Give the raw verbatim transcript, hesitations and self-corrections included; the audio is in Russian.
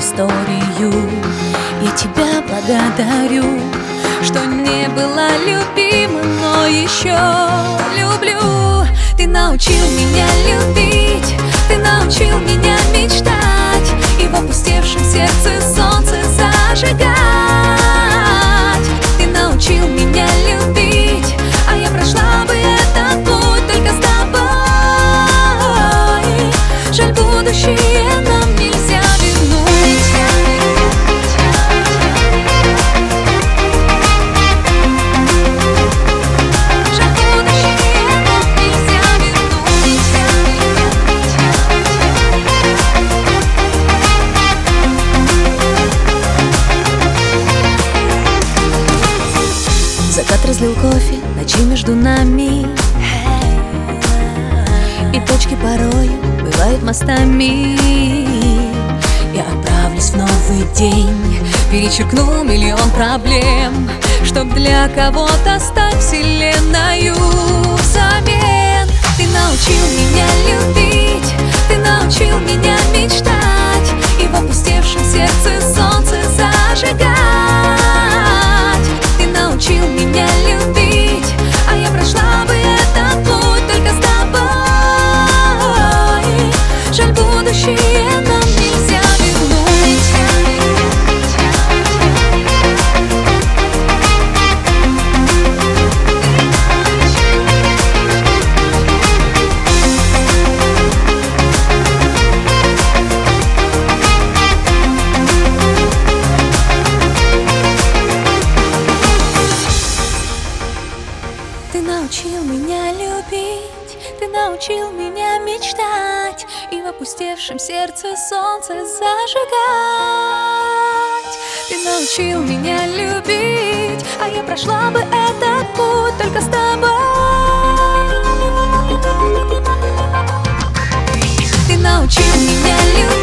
историю. Я тебя благодарю, что не была любима, но еще люблю. Ты научил меня любить, ты научил меня мечтать и в опустевшем сердце солнце зажигать. Ты научил меня любить, а я прошла бы этот путь только с тобой. Жаль, будущее нам нельзя вернуть. Жаль, будущее нам нельзя вернуть. Закат разлил кофе, ночи между нами, и точки порой бывают мостами. Я отправлюсь в новый день, перечеркну миллион проблем, чтоб для кого-то стать вселенною взамен. Ты научил меня любить, ты научил меня мечтать и в опустевшем сердце солнце зажигать. Ты научил меня любить, а я прошла бы этот путь только с тобой. Жаль, будущее нам нельзя вернуть. Ты научил меня любить, ты научил меня мечтать и в опустевшем сердце солнце зажигать. Ты научил меня любить, а я прошла бы этот путь только с тобой. Ты научил меня любить.